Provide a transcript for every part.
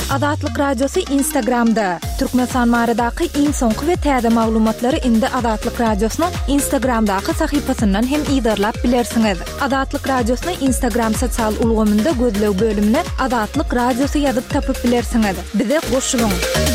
Adatlyk Radiosu Instagramda. Türkmenistan baradaky iň soňky we täze maglumatlary indi Adatlyk Radiosynyň Instagramdaky sahypasyndan hem ýygyrlap bilersiňiz. Adatlyk Radiosynyň Instagram sosial ulgamynda gözlew bölümine Adatlyk Radiosu ýazyp tapyp bilersiňiz. Bize goşulyň.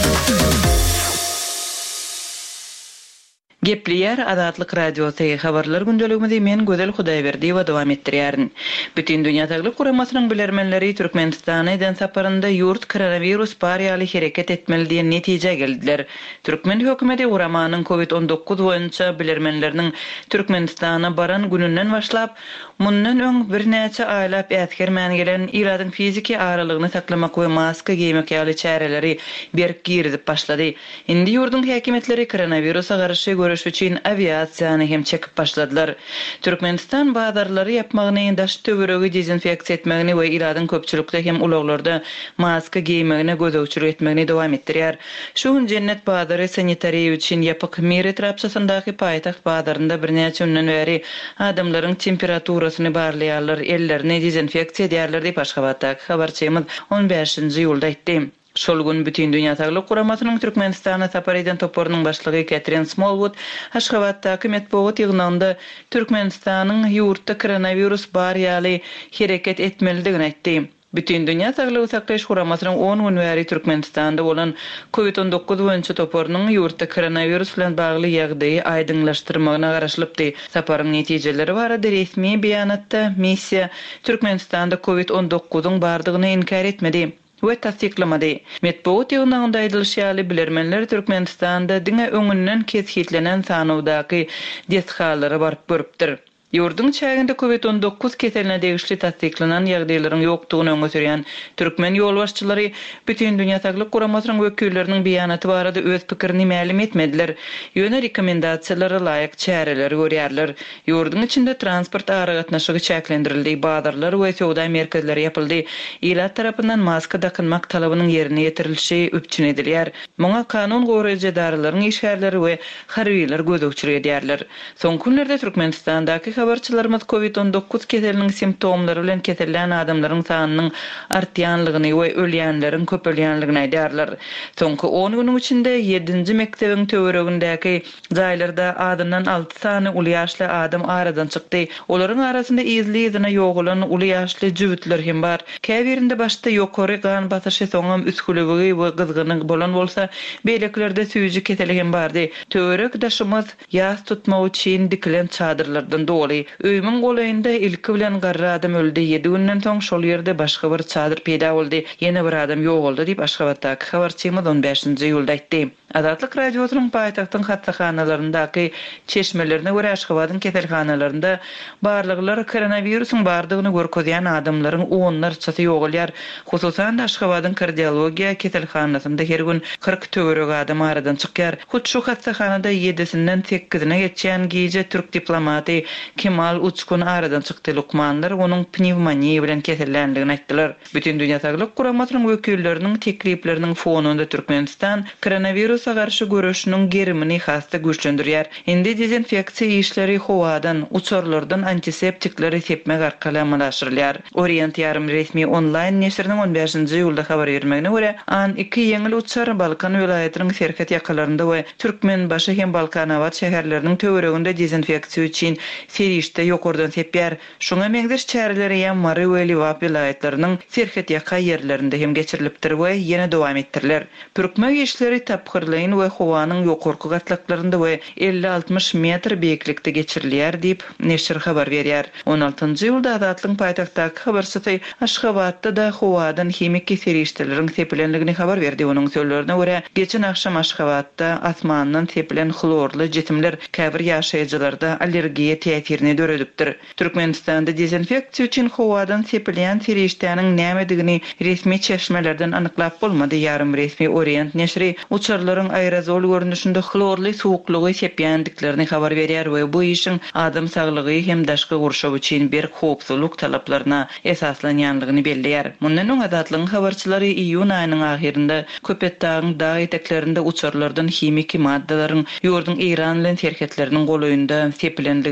Gepliyer Adatlyk Radiosu habarlar gündeliginde men Gözel Hudaýberdi we dowam etdirýärin. Bütün dünýä taýlyk guramasynyň bilermenleri Türkmenistana eden saparynda ýurt koronavirus barýaly hereket etmeli diýen netije geldiler. Türkmen hökümeti guramanyň COVID-19 boýunça bilermenleriniň Türkmenistana baran gününden başlap mundan öň birnäçe aýlap ätgermän gelen iradyň fiziki aralygyny saklamak we maska giymek ýaly çäreleri berk girdip başlady. Indi ýurdun häkimetleri koronavirusa garşy görüş üçin aviasiýany hem çekip başladylar. Türkmenistan badarlary ýapmagyny, daş töweregi dezinfeksiýa etmegini we iradyň köpçülikde hem ulaglarda maska giymegine gözöwçülük etmegini dowam etdirýär. Şu cennet badary sanitariýa üçin ýapyk Meret rapsasyndaky paýtaxt badarynda birnäçe günden beri adamlaryň temperaturasyny barlaýarlar, ellerini dezinfeksiýa edýärler diýip Aşgabatdaky habarçymyz 15-nji ýylda aýtdy. Şol gün bütün dünýä taýlyk guramasynyň Türkmenistana sapar eden toporunyň başlygy Catherine Smallwood Aşgabatdaky matbuat ýygnynda Türkmenistanyň ýurtda koronavirus barýaly hereket etmelidigini aýtdy. Bütün dünýä saglygy saklaýyş guramasynyň 10 gün bäri Türkmenistanda bolan COVID-19 boýunça toporunyň ýurtda koronavirus bilen bagly ýagdaýy aýdyňlaşdyrmagyna garaşlypdy. Saparyň netijeleri barada resmi beýanatda missiýa Türkmenistanda COVID-19-yň bardygyny inkar etmedi we tasdiklamady. Matbuat ýygnynda aýdylýany bilermenler Türkmenistanda diňe öňünden keshitlenen sanawdaky deshalary baryp görüpdir. Ýurdun çäginde COVID-19 keseline degişli tasdiklanan ýagdaýlaryň ýokdugyny öňe sürýän türkmen ýolbaşçylary bütün dünýä taýlyk guramasynyň wekilleriniň beýanaty barada öz pikirini ma'lum etmediler. Ýöne rekomendasiýalary laýyk çäreler görýärler. Ýurdun içinde transport aragatnaşygy çäklendirildi, badarlar we sowda merkezleri ýapyldy. Ýylat tarapyndan maska takynmak talabynyň ýerine ýetirilişi öpçün edilýär. Muňa kanun goraýjy daralylaryň işgärleri we harbiýler gözöwçülük edýärler. Soňky günlerde Türkmenistandaky habarçylarymyz COVID-19 keseliniň simptomlary bilen kesellän adamlaryň sanynyň artýanlygyny we ölýänleriň köpelýänligini aýdýarlar. Soňky 10 güniň içinde 7-nji mektebiň töweregindäki jaýlarda adamdan 6 sany uly ýaşly adam aradan çykdy. Olaryň arasynda izli-izine ýogulan uly ýaşly jüwitler hem bar. Käbirinde başda ýokary gan basyşy soňam üsküligi we gyzgynyk bolan bolsa, beýleklerde süýji keseli hem bardy. Töwerek daşymyz ýas tutmak üçin dikilen çadyrlardan doly. Öýmüň golayynda ilki bilen garra adam öldü. 7 günden soň şol ýerde başga bir çadyr peýda boldy. Ýene bir adam ýogaldy diýip Aşgabatdaky habarçymyz 15-nji ýylda aýtdy. Adatlyk Radiosynyň paýtagtyň hatsaxanalaryndaky çeşmelerine görä Aşgabatyň keselhanalarynda barlyklar koronavirusyň bardygyny görkezýän adamlaryň onlarçasy ýogalýar. Hususan Aşgabatyň kardiologiýa keselhanasynda her gün 40 töwerek adam aradan çykýar. Hut şu hatsaxanada 7-sinden 8-ine geçýän giýje türk diplomaty Kemal Uçkun aradan çykdy. Lukmanlar onuň pnevmoniýa bilen kesellenligini aýtdylar. Bütün dünýä taýlyk guramasynyň wekilleriniň teklipleriniň fonunda Türkmenistan koronavirusa garşy görüşiniň gerimini hasta güçlendirýär. Indi dezinfeksiýa işleri howadan, uçurlardan antiseptikleri sepmek arkaly amallaşdyrylýar. Orient ýarym resmi online neşriniň 15-nji ýylda habar bermegine görä, an 2 ýeňil uçar Balkan vilayatynyň Serket ýakalarynda we Türkmen başy hem Balkanawat şäherleriniň töwereginde dezinfeksiýa üçin serişde ýokurdan sepýär. Şoňa meňdeş çäreleri ýa Mary we Liwap vilayatlarynyň Serket ýaka ýerlerinde hem geçirilipdir we ýene dowam etdiriler. Pürkmek işleri tapgyrlaýyn we howanyň ýokurky gatlaklaryndə we 50-60 metr beýiklikde geçirilýär diýip neşr habar berýär. 16-njy ýylda Adatlyň paýtagtdaky habarçysy Aşgabatda da howadan hemik serişdeleriň sepilenligini habar berdi. Onuň sözlerine görä, geçen akşam Aşgabatda asmandan sepilen klorly jisimler käbir ýaşaýjylarda allergiýa täsirini döredipdir. Türkmenistanda dezinfeksiýa üçin howadan sepilýän serişdäniň nämedigini resmi çeşmelerden anyklap bolmady. Ýarym resmi Orient neşri uçarlaryň aerozol görnüşinde klorly suwuklygy sepýändiklerini habar berýär we bu işin adam saglygy hem daşky gurşaw üçin bir howpsuzlyk talaplaryna esaslanýanlygyny belleýär. Mundan öň Adatlyň habarçylary iýun aýynyň ahirinde Köpetdagyň dağ eteklerinde uçarlardan hemiki maddalaryň ýurdun Iran bilen serketläriniň golaýynda sepilenligini habar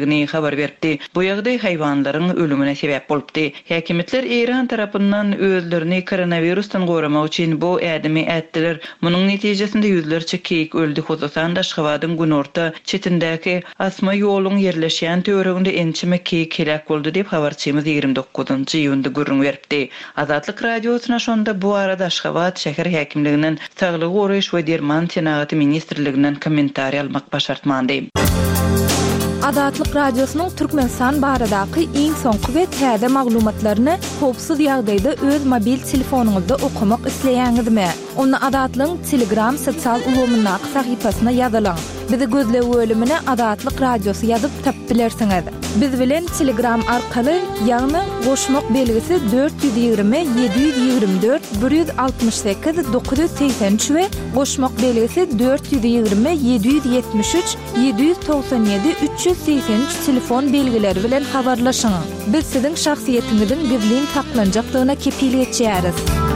habar berdi. Bu ýagdaý haýwanlaryň ölümine sebäp bolupdy. Häkimetler İran tarapyndan özlerini koronavirusdan goramak üçin bu ädimi ätdiler. Munyň netijesinde yüzlerçe keyik öldü. Hozasan Daşgabatyň günorta çetindäki asma ýoluň yerleşýän töwereginde ençime keyik helak boldy diýip habarçymyz 29-njy ýylda gürrüň berdi. Azatlyk radiosuna şonda bu arada Daşgabat şäher häkimliginden Saglyk goraýyş we derman senaty ministrliginden kommentariýa almak başartmandy. Azatlyk radiosynyň Türkmenistan baradaky iň soňky we täze maglumatlaryny howpsuz ýagdaýda öz mobil telefonuňyzda okumak isleýäňizmi? Onu Azatlyň Telegram sosial ulgamyndaky sahypasyna ýazylaň. Bizi gözle bölümine Azatlyk radiosu ýazyp tapyp bilersiňiz. Biz bilen Telegram arkaly ýagny goşmak belgisi 420 724 168 983 we goşmak belgisi 420 773 797 383 telefon belgileri bilen habarlaşyň. Biz siziň şahsiýetiňiziň gizlin saklanjakdygyna kepillik etýäris.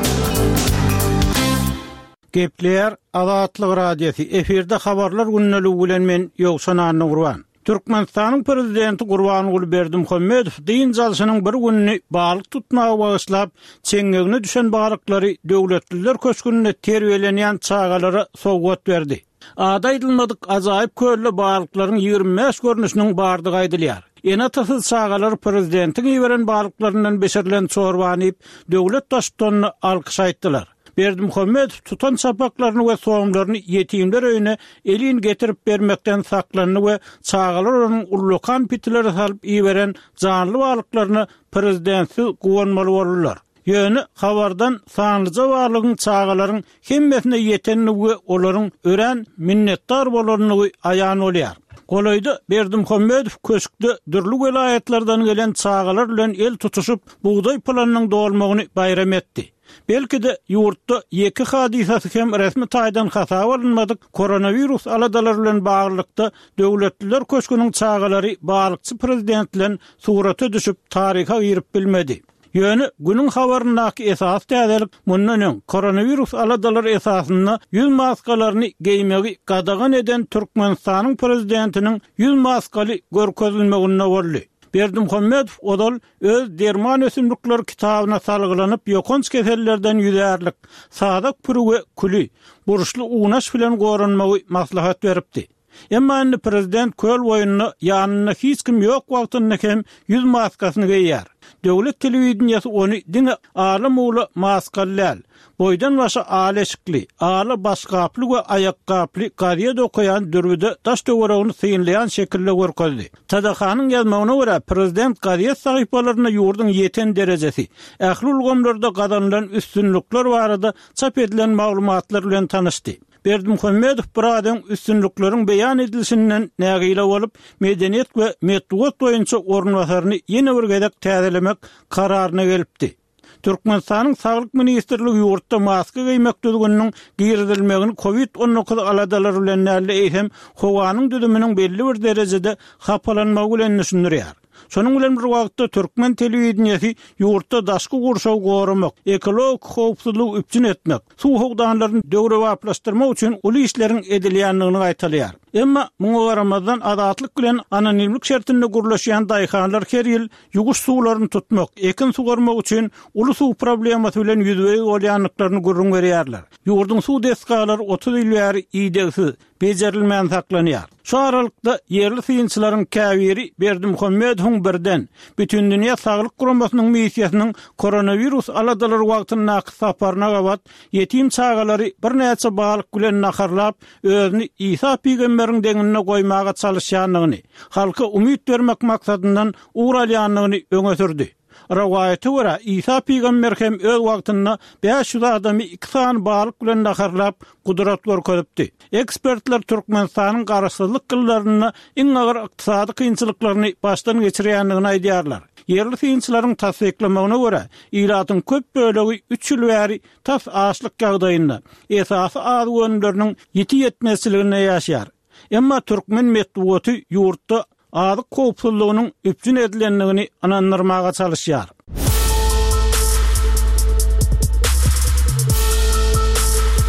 Gepler Azatlyk radiosu efirde habarlar günneligi bilen men Ýogşan Anurwan. Türkmenistanyň prezidenti Gurbanuly Berdimuhammedow diň jalşynyň bir günni balyk tutmagy bagyşlap, çeňegine düşen balyklary döwletliler köşkünde terbiýelenýän çagalary sowgat berdi. Ada aýdylmadyk ajaýyp köllü balyklaryň 25 görnüşiniň bardygy aýdylýar. Ene tasıl çagalar prezidentin ýiberen balyklarynyň beşerilen çorbanyp döwlet daşytanyny alkyş aýtdylar. Berdimuhammedow tutan sapaklaryny we soňlaryny ýetimler öýüne elin getirip bermekden saklanyny we çagalar onuň ullukan pitleri salyp ýiberen janly balyklaryny prezidenti gowanmaly bolurlar. Ýöne habardan sanlyca barlygyň çagalaryň hemmesine ýetenini we olaryň ören minnetdar bolaryny aýan bolýar. Golaýda Berdimuhammedow köşkde dürli welaýatlardan gelen çagalar bilen el tutuşup buğday planynyň dolmagyny bayram etdi. Belki de ýurtda ýeki hadisasy hem resmi taýdan hasap alınmadyk koronavirus aladalary bilen baglykda döwletliler köşküniň çagalary balykçy prezident bilen surata düşüp taryha girip bilmedi. Ýöne günüň habaryndaky esas täzelik mundan koronavirus aladalary esasyny ýüz maskalaryny geýmegi gadagan eden Türkmenistanyň prezidentiniň ýüz maskaly görkezilmegine boldy. Berdimuhammedow odal öz derman ösümlikleri kitabyna salgylanyp ýokanç kesellerden ýüzärlik, sadak pürü we küli, buruşly unaş bilen goranmagy maslahat beripdi. Emma indi prezident köl boýuny ýanyna hiç kim ýok wagtynda hem ýüz maskasyny geýýär. Döwlet telewizionyasy ony diňe alamula maskallar, boydan başa aleşikli, ala başgaply we ayakkaply gaziýet okuyan dürüde taş töweregini synlayan şekilde görkezdi. Tadahanyň ýazmagyna görä prezident gaziýet sahypalaryna ýurdun ýeten derejesi, ähli ulgamlarda gazanylan üstünlikler barada çap edilen maglumatlar bilen tanışdy. Berdimuhammedow buradan üstünlikleriň beýan edilişinden nägile bolup, medeniýet we metduat boýunça ornwasaryny ýene bir gezek täzelemek kararyna gelipdi. Türkmenistanyň Saglyk ministrligi ýurtda maska geýmekdiginiň girdilmegini COVID-19 aladalary bilen näle eýsem, howanyň düdüminiň belli bir derejede hapalanmagy bilen düşünýär. Şonuň bilen bir wagtda Türkmen telewizionyasy ýurtda daşky gurşaw goramak, ekologik howpsuzlyk üpjün etmek, suw howdanlaryny döwrewaplaşdyrmak üçin uly işleriň edilýändigini aýtalýar. Emma muňa garamazdan azatlyk bilen anonimlik şertinde gurlaşýan daýhanlar her ýyl ýuguş suwlaryny tutmak, ekin sugarmak üçin uly suw problemasy bilen ýüzbegi bolýanlyklaryny gurrun berýärler. Ýurdun suw deskalary 30 ýyl bäri iýdegsiz, bejerilmän saklanýar. Şu aralykda yerli synçylaryň käbiri Berdimuhammedow birden bütün dünýä saglyk guramasynyň missiýasynyň koronavirus aladalary wagtyna saparyna gabat ýetim çagalary bir näçe balyk bilen naharlap özüni İsa peýgamberiň deňine goýmaga çalışýanlygyny, halka umyt bermek maksadyndan uğralýanlygyny öňe sürdi. Rawaýaty görä İsa peýgamber hem öz wagtynda 500 adamy 2 san balyk bilen naharlap gudrat görkezipdi. Ekspertler Türkmenistanyň garaşsyzlyk gyllaryny iň agyr ykdysady kynçylyklaryny başdan geçirýändigini aýdýarlar. Yerli synçylaryň tasdiklamagyna görä, ýylatyň köp bölegi 3 ýyl bäri tas açlyk ýagdaýynda esasy az gönülleriniň ýetmezçiligine ýaşaýar. Emma türkmen metduaty ýurtda adyk howpsuzlygynyň üpjün edilendigini anandyrmaga çalışýar.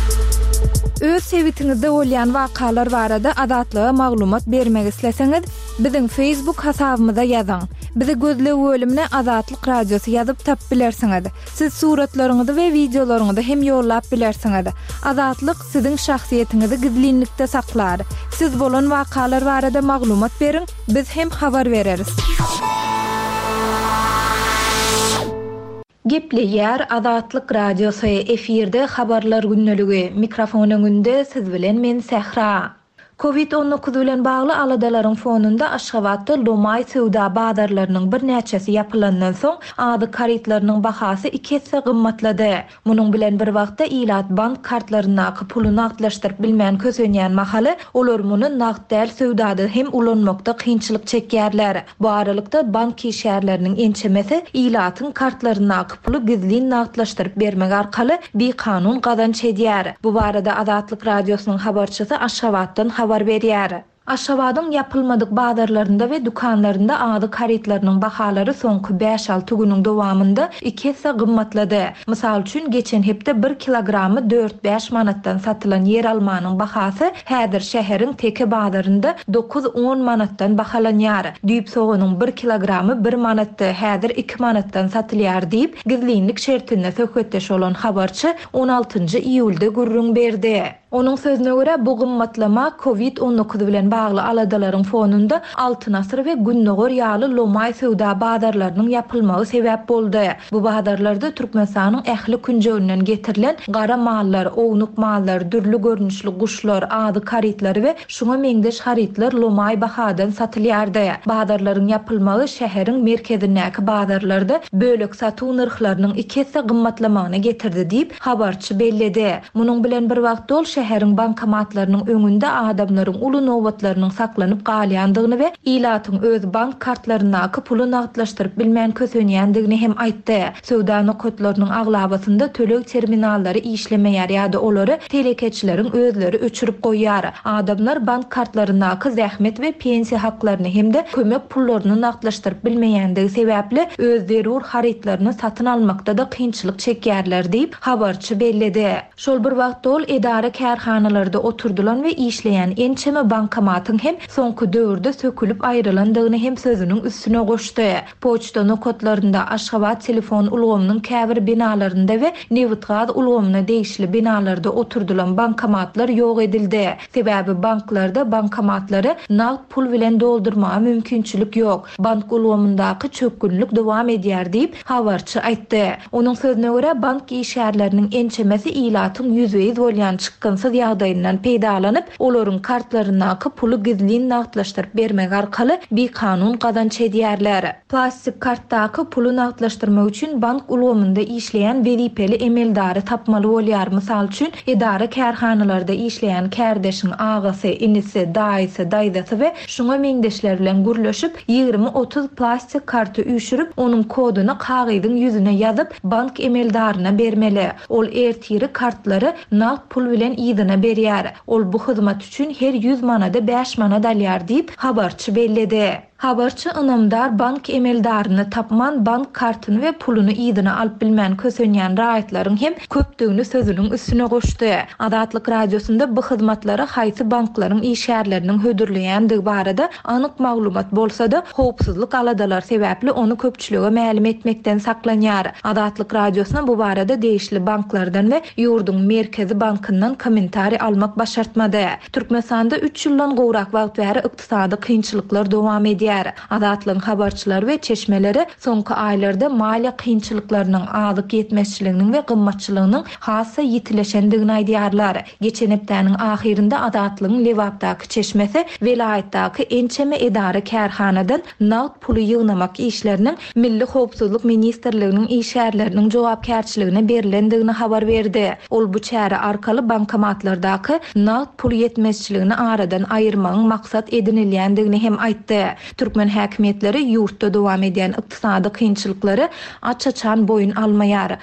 Öz sevitiňizde bolýan wakalar barada azatlyga maglumat bermek isleseňiz, Bizim Facebook hasabymyza ýazan. Bizi gözle bölümine Azatlyk Radiosu ýazyp tap bilersiňiz. Siz suratlaryňyzy we videolaryňyzy hem ýollap bilersiňiz. Azatlyk siziň şahsiýetiniňizi gizlinlikde saklar. Siz bolan wakalar barada maglumat beriň, biz hem habar bereriz. Gepleýär Azatlyk Radiosu efirde habarlar günneligi. Mikrofonyň önünde siz bilen men Sehra. Covid-19 bilen bagly aladalaryň fonunda Aşgabatda lomay sowda bazarlarynyň bir näçesi ýapylandan soň ady karitlarynyň bahasy 2 hisse gymmatlady. Munyň bilen bir wagtda Ilat bank kartlaryna pulyny nagdlaşdyryp bilmän kösenýän mahaly olar muny nagd däl sowdada hem ulanmakda kynçylyk çekýärler. Bu aralykda bank kişärleriniň ençemesi Ilatyň kartlaryna puly gizli nagdlaşdyryp bermek arkaly bir kanun gazanç edýär. Bu barada Azatlyk Radiosynyň habarçysy Aşgabatdan habar berýär. Aşgabatyň ýapylmadyk bazarlarynda we dukanlarynda ady karitlarynyň bahalary soňky 5-6 güniň dowamında 2 hisse gymmatlady. Mysal üçin geçen hepde 1 kilogramy 4-5 manatdan satylan yer almanyň bahasy häzir şäheriň teke bazarynda 9-10 manatdan bahalanýar. Düýp soğanyň 1 kilogramy 1 manatdy, häzir 2 manatdan satylýar diýip gizlinlik şertinde söhbetdeş bolan habarçy 16-njy iýulda gurrun berdi. Onun sözüne göre bu gymmatlama Covid-19 bilen bagly aladalaryň fonunda altyn asyr we günnägör ýaly lomay sowda bazarlarynyň ýapylmagy sebäp boldy. Bu bazarlarda Türkmenistanyň ähli künjegünden getirilen gara mallar, ownuk mallar, dürli görnüşli guşlar, ady karitlary we şuňa meňdeş haritler lomay bahadan satylýardy. Bazarlaryň ýapylmagy şäheriň merkezindäki bazarlarda bölek satuw narhlarynyň 2 hisse gymmatlamagyna getirdi diýip habarçy belledi. Munyň bilen bir wagt ol şäheriň bankomatlarynyň öňünde adamlaryň uly nowbatlarynyň saklanyp galýandygyny we Ilatyň öz bank kartlaryna puly nagdlaşdyryp bilmän kösenýändigini hem aýtdy. Sowda nokotlarynyň aglabasynda tölek terminallary işlemeýär ýa-da olary telekeçileriň özleri öçürüp goýýar. Adamlar bank kartlaryna zähmet we pensiýa haklaryny hemde kömek pullaryny nagdlaşdyryp bilmeýändigi sebäpli öz zerur haritlaryny satyn almakda da kynçylyk çekýärler diýip habarçy belledi. Şol bir wagt ol edara kärhanalarda oturdulan we işleýän ençeme bankomatyň hem soňky döwürde sökülip aýrylandygyny hem sözüniň üstüne goşdy. Poçta nokotlarynda Aşgabat telefon ulgamynyň käbir binalarynda we Newitgaz ulgamyna değişli binalarda oturdulan bankomatlar ýok edildi. Sebäbi banklarda bankomatlary nagd pul bilen doldurmaga mümkinçilik ýok. Bank ulgamyndaky çökgünlük dowam edýär diýip habarçy aýtdy. Onuň sözüne görä bank işärleriniň ençemesi Ilatyň ýüzüýiz bolýan çykgynsyz ýagdaýyndan peýdalanyp olaryň kartlaryna puly gizli nagdlaşdyryp bermek arkaly bir kanun gazanç edýärler. Plastik kartdaky puly nagdlaşdyrmak üçin bank ulgamynda işleýän beripeli emeldary tapmaly bolýar. Mysal üçin edara kärhanalarda işleýän kärdeşiň agasy, inisi, daýysy, daýdasy we şuňa meňdeşler bilen gürleşip 20-30 plastik karty üýşürip onuň koduny kagyzyň ýüzüne ýazyp bank emeldaryna bermeli. Ol ertiri kartlary nagd pul bilen ýygyna berýär. Ol bu hyzmat üçin her 100 manada 5 manat alýar diýip habarçy belledi. Habarçy ynamdar bank emeldaryny tapman bank kartyny we puluny ýygyna alyp bilmän kösenýän raýatlaryň hem köpdigini sözüniň üstüne goşdy. Azatlyk Radiosunda bu hyzmatlary haýsy banklaryň işärleriniň hödürleýändigi barada anyk maglumat bolsa-da howpsuzlyk aladalar sebäpli onu köpçülige ma'lum etmekden saklanýar. Azatlyk Radiosuna bu barada değişli banklardan we ýurduň merkezi bankyndan kommentari almak başartmady. Türkmenistanda 3 ýyldan gowrak wagt bäri ykdysady kynçylyklar dowam edýär. Azatlyň habarçylary we çeşmeleri soňky aýlarda maliýe kynçylyklarynyň, azyk ýetmezçiliginiň we gymmatçylygynyň hassa ýitileşendigini aýdýarlar. Geçen hepdäniň ahirinde Azatlyň Lewapdaky çeşmesi vilayetdaky ençeme edara kärhanadan nagd puly ýygnamak işleriniň Milli Howpsuzlyk Ministrliginiň işärleriniň jogapkärçiligine berilendigini habar berdi. Ol bu çäre arkaly bankomatlardaky nagd pul ýetmezçiligini aradan aýyrmagyň maksat edinilýändigini hem aýtdy. Türkmen häkimetleri ýurtda dowam edýän ykdysady kynçylyklary açaçan boyun almaýar.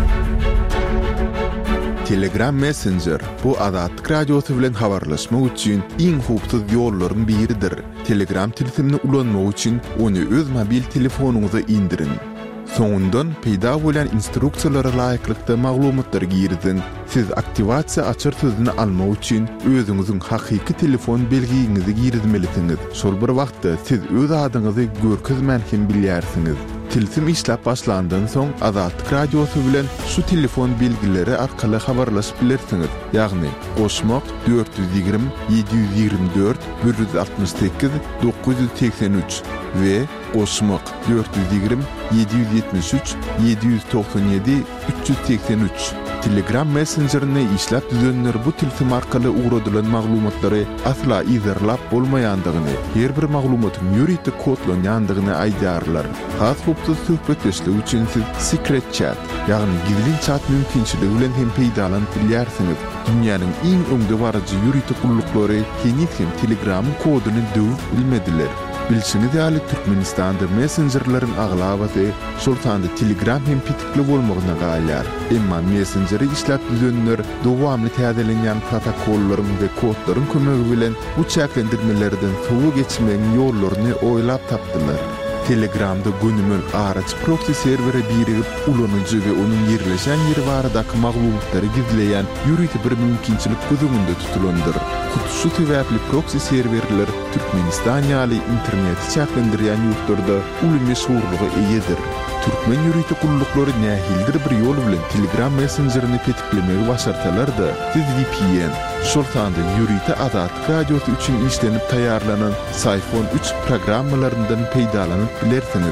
Telegram Messenger bu Azatlyk Radiosu bilen habarlaşmak üçin iň howpsuz ýollaryň biridir. Telegram tilsimini ulanmak üçin onu öz mobil telefonuňyza indirin. Soňundan peýda bolan instruksiýalara laýyklykda maglumatlar girdin. Siz aktivasiýa açyr sözüni almak üçin özüňiziň hakyky telefon belgiňizi girdmelisiniz. Şol bir wagtda siz öz adyňyzy görkezmän hem bilýärsiňiz. Tilsim işläp başlandan soň Azatlyk radiosy bilen şu telefon belgileri arkaly habarlaşyp bilersiňiz. Ýagny goşmak 420 724 168 983 we goşmak 420 773 797 383. Telegram Messenger'ine işläp düzenler bu tilsim arkaly uğradylan maglumatlary asla izerlap bolmaýandygyny, her bir maglumatyň ýürüýte kodlanýandygyny aýdarlar. Has hupsuz söhbetleşlik üçin siz secret chat, ýagny gizli chat mümkinçiligi bilen hem peýdalanyp bilýärsiňiz. Dünýäniň iň öňde barajy ýürüýte gullyklary hem Telegram'yň koduny döwüp bilmediler. Bilşiniz ýaly Türkmenistanda messengerlerin aglabaty şoltanda Telegram hem pitikli bolmagyna gaýlar. Emma messengeri işläp düzenler dowamly täzelenýän protokollaryň we kodlaryň kömegi bilen bu çäklendirmelerden soňa geçmeň ýollaryny oýlap tapdylar. Telegramda günümün araç proxy servere birigip ulanyjy we onuň ýerleşen ýeri baradaky maglumatlary gizleýän ýürüýte bir mümkinçilik gözüňde tutulandyr. Şu sebäpli proxy serverler Türkmenistan ýaly internet çäklendirýän ýurtlarda uly meşhurlygy eýedir. Türkmen ýürüýte gullyklary nähildir bir ýol bilen Telegram messengerini petiklemegi başarsalar-da, siz VPN, şoltanda ýürüýte Azatlyk radiosy üçin işlenip taýýarlanan Sayfon 3 programmalaryndan peýdalanyp bilersiňiz.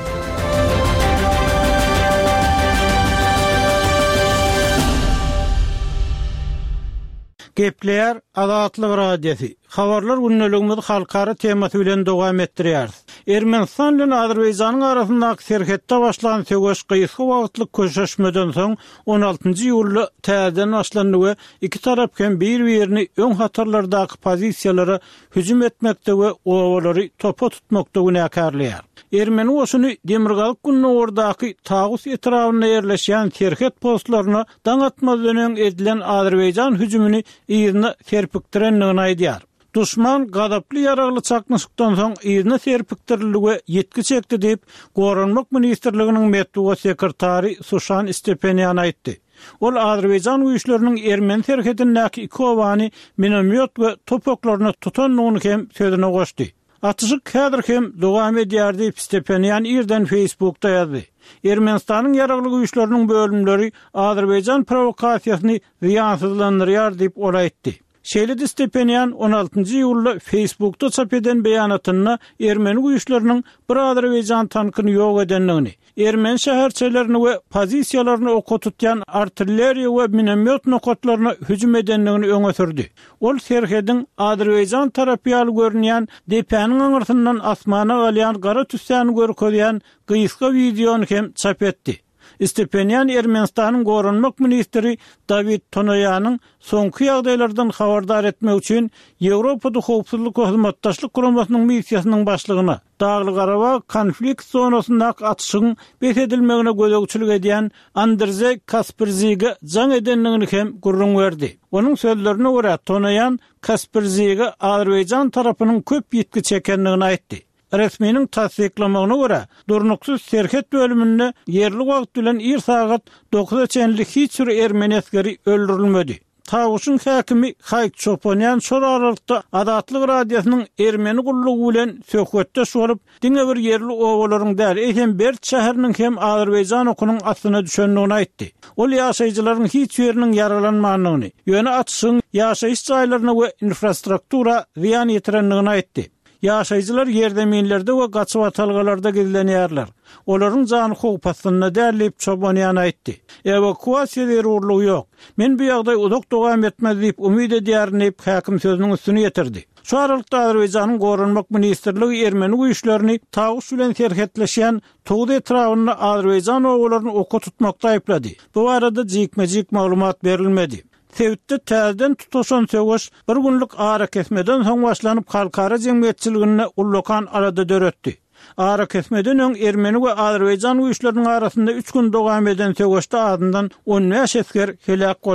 Gepler Azatlyk radiosy. Habarlar günneligimiz halkara temasy bilen dowam etdirýär. Ermenistan bilen Azerbaýjanyň arasyndaky serhetde başlanan söwüş gysga wagtlyk köşeşmeden soň 16-njy ýylda täzeden başlandy we iki tarap hem bir-birini öň hatarlardaky pozisiýalary hüjüm etmekde we owalary topa tutmakda günäkärleýär. Ermeni oşuny Demirgalyk gününe ordaky tagus etrawyna ýerleşýän serhet postlaryna daň atmadan edilen Azerbaýjan hüjümini ýerine serpikdirenligini aýdýar. Düşman gadaply ýaragly çaknysykdan soň ýerine serpikdiriligi ýetki çekdi diýip Goranmak ministrliginiň medeniýet sekretary Suşan Stepenyan aýtdy. Ol Azerbaýjan güýçleriniň Ermeni serhetindäki iki owany minomyot we topoklaryny tutanlygyny hem sözüne goşdy. Atyşyk häzir hem dowam edýär diýip Stepenyan ýerden Facebookda ýazdy. Ermenistanyň ýaragly güýçleriniň bölümleri Azerbaýjan provokasiýasyny ziýansızlandyrýar diýip ol aýtdy. Şeýle Stepenyan 16-njy ýylda Facebookda çap eden beýanatyna Ermeni güýçleriniň bir Azerbaýjan tankyny ýok edenligini, Ermeni şäherçilerini we pozisiýalaryny oka tutýan artilleriýa we minomyot nokatlaryna hüjüm edenligini öňe sürdi. Ol serhediň Azerbaýjan tarapy ýaly görünýän depäniň aňyrtyndan asmana galýan gara tüssäni görkezýän gysga wideony hem çap etdi. Stepenyan Ermenistanyň Goranmak ministri David Tonoyanyň soňky ýagdaýlardan habardar etmek üçin Ýewropada howpsuzlyk we hyzmatdaşlyk guramasynyň missiýasynyň başlygyna Dagly Garabag konflikt zonasyndaky atyşyň besedilmegine gözegçilik edýän Andrzej Kasperzige jaň edenligini hem gurrun berdi. Onuň sözlerine görä Tonoyan Kasperzige Azerbaýjan tarapynyň köp ýetki çekenligini aýtdy. Resminiň tasdiklamagyna görä, durnuksuz serhet bölüminde yerli wagt bilen 1 saat 9-çenlik hiç bir Ermeni askeri öldürilmedi. Taguşun häkimi Hayk Çopanyan şol aralykda Azatlyk radiosynyň Ermeni gullugy bilen söhbetdeş bolup, diňe bir yerli owalaryň däl, hem Bert şäheriniň hem Azerbaýjan okunyň astyna düşenligini aýtdy. Ol ýaşaýjylaryň hiç ýeriniň yaralanmagyny, ýöne atyşyň ýaşaýyş jaýlaryna we infrastruktura ziýan ýetirenligini aýtdy. Ýaşaýjylar ýerdeminlerde we gaçyp atalgalarda gizlenýärler. Olaryň jany howpasyna därlip Çobanyan aýtdy. Evakuasiýa zerurlugy ýok. Men bu ýagdaý uzak dowam etmez diýip umyt edýärin diýip häkim sözüniň üstüne ýetirdi. Şu aralykda Azerbaýjanyň Goranmak ministrligi Ermeni güýçlerini tagus bilen serhetleşýän Tuğda etrawyna Azerbaýjan owalaryny oka tutmakda aýplady. Bu arada jikmejik maglumat berilmedi. Sevitde täzeden tutaşan söwüş bir günlük ara kesmeden soň başlanyp halkara jemgyýetçiligine ullokan arada döretdi. Ara kesmeden öň Ermeni we Azerbaýjan güýçleriniň arasynda 3 gün dowam eden söwüşde adyndan 15 esker helak boldy.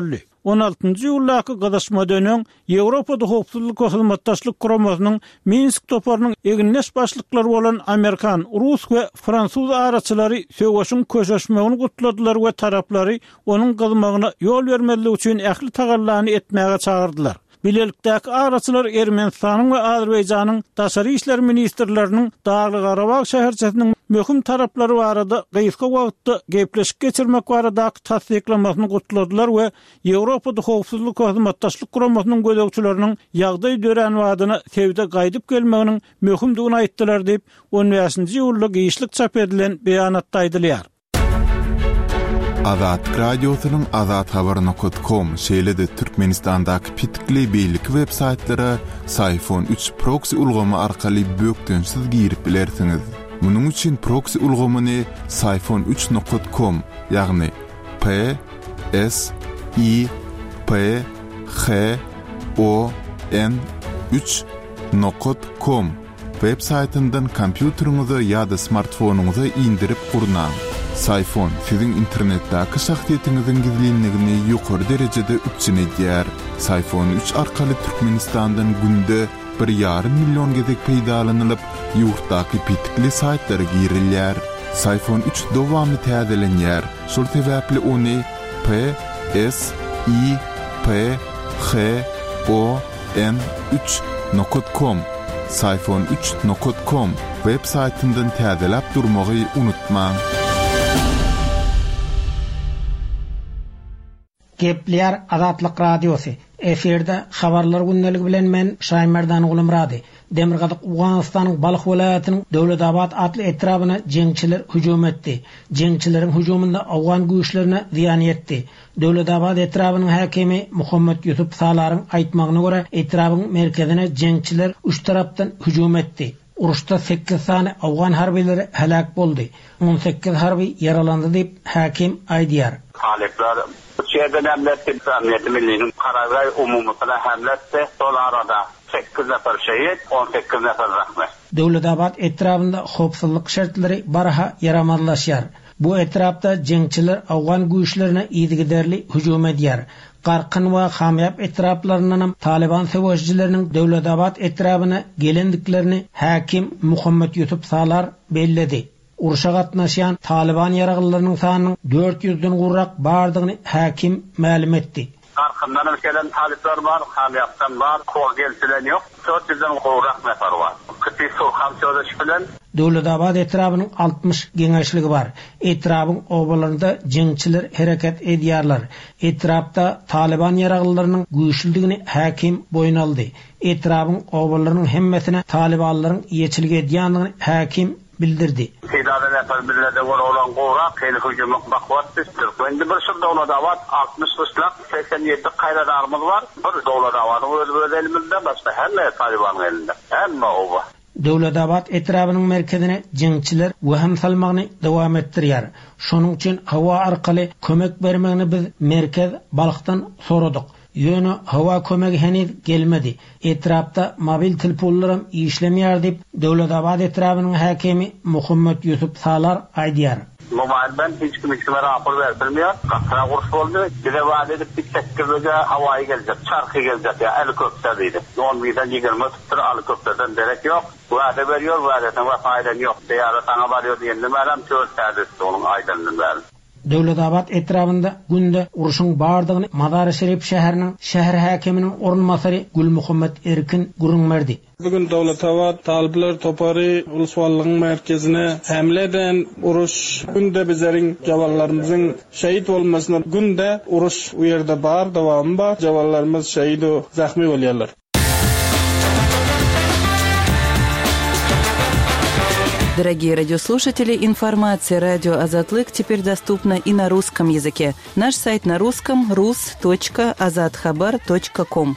16-njy ýyllaky gydaşma dönen Ýewropada howpsuzlyk we hyzmatdaşlyk guramasynyň Minsk toparynyň eginleş başlyklary bolan Amerikan, Rus we Fransuz araçylary söwüşiň köşeşmegini gutladylar we taraplary onuň gyzmagyna ýol bermeli üçin ähli tagallany etmäge çağırdylar. Bilelikdäki araçylar Ermenistanyň we Azerbaýjanyň daşary işler ministrleriniň Dagly Garabag şäherçesiniň möhüm taraplary barada gysga wagtda gepleşik geçirmek barada tasdiklamasyny gutladylar we Ýewropada howpsuzlyk we hyzmatdaşlyk guramasynyň gözegçileriniň ýagdaý dören wadyna sebde gaýdyp gelmeginiň möhümdigini aýtdylar diýip 15-nji ýylda giýişlik çap edilen beýanatda aýdylýar. Azat radyosynyň azathabar.com şeýlede Türkmenistandaky pitikli beýlik websaytlara Sayfon 3 proxy ulgamy arkaly bökdönsiz girip bilersiňiz. Munuň üçin proxy ulgamyny sayfon3.com ýagny p s i p h o n 3.com websaytyndan kompýuteriňize ýa-da smartfonuňyza indirip gurnaň. Sayfon sizin internetdäki şahsiýetiňiziň gizlinligini ýokary derejede üçinedýär. Sayfon 3 arkaly Türkmenistandan günde 1,5 milyon gezek peýdalanylyp, ýurtdaky pitikli saytlara girilýär. Sayfon 3 dowamy täzelenýär. Şol sebäpli ony p s i p h o n 3.com sayfon3.com websaytyndan täzelep durmagy unutmaň. Gepler Azatlyk Radiosu. Eferde habarlar günneligi bilen men Şaýmerdan Gulumrady. Demirgazyk Awganystanyň Balyk welaýatynyň Döwledabad atly etrabyna jeňçiler hüjum etdi. Jeňçileriň hüjumunda Awgan güýçlerine ziýan ýetdi. Döwledabad etrabynyň häkimi Muhammed Yusuf Salaryň aýtmagyna görä, etrabyň merkezine jeňçiler üç tarapdan hüjum etdi. Uruşda 8 sany Awgan harbileri helak boldy. 18 harbi yaralandy diýip häkim aýdýar. Talepler Şehirden emniyeti millinin karargay umumutuna hemletti. Sol arada 8 nefer şehit, 18 nefer rahmet. Döwledabad etrafında howpsuzlyk şertleri barha yaramadlaşýar. Bu etrafda jeňçiler Awgan güýçlerine ýygyderli hüjum edýär. Qarqyn we Hamyap etraflarynyň Taliban söwüşçileriniň Döwledabad etrafyna gelendiklerini häkim Muhammed Yusuf Salar belledi. Uruşa gatnaşýan Taliban ýaraglylarynyň sanynyň 400-den gurrak bardygyny häkim ma'lum etdi. Qarqyndan gelen talipler bar, Hamyapdan bar, Kogelsilen ýok. 400-den gurrak nefer bar. Kıtı Sulhan söýleşi bilen Döwledabad etrafynyň 60 geňeşligi bar. Etrabyň obalarynda jeňçiler hereket edýärler. Etrapda Taliban ýaraglylarynyň güýçlüligini häkim boyun aldy. Etrabyň obalarynyň hemmesine Talibanlaryň ýeçiligi edýändigini häkim bildirdi. Tidada nefer birlerde olan gowrak, heli hüjumluk bakwatdy. Türkmendi bir şol Döwledabad 60 kışlak 87 gaýradarymyz bar. Bir Döwledabady öz elimizde, başga hemme Talibanyň elinde. Hemme oba. Döwledabad etrabynyň merkezine jeňçiler weham salmagyny dowam etdirýär. Şonuň üçin hawa arkaly kömek bermegini biz merkez Balykdan soradyk. Ýöne hawa kömegi heniz gelmedi. Etrapda mobil telefonlarym işlemýär diýip Döwledabad etrabynyň häkimi Muhammed Yusuf Salar aýdýar. Mobilden hiç kimse rapor vermiyor. Kasra kurs oldu. Bir de vaat edip bir tekirlöge havayı gelecek, çarkı gelecek ya helikopter deydi. 11'den 20 tuttur helikopterden derek yok. Vaat veriyor, vaat eten faydan yok. Diyarı sana varıyor diyenli meram çöl serdesi onun aydınlığını verdi. Döwledabad etrafında günde uruşun bardygyny Mazar Şerif şäheriniň şäher häkiminiň orunmasary Gülmuhammed Erkin gurunmerdi. Bugün Döwledabad talipler topary uluswalygyň merkezine hamle eden uruş günde bizleriň jawanlarymyzyň şehit bolmasyna günde uruş u ýerde bar, dowam bar. Jawanlarymyz şehit we zahmy bolýarlar. Дорогие радиослушатели, информация «Радио Азатлык» теперь доступна и на русском языке. Наш сайт на русском – rus.azathabar.com.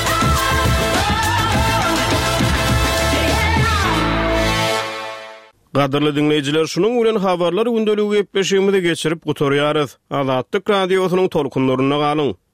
Gaderly dinleyijiler, şunuň bilen habarlar gündeligi gepleşigimizi geçirip gutorýarys. Azatlyk radiosynyň tolkunlaryna galyň.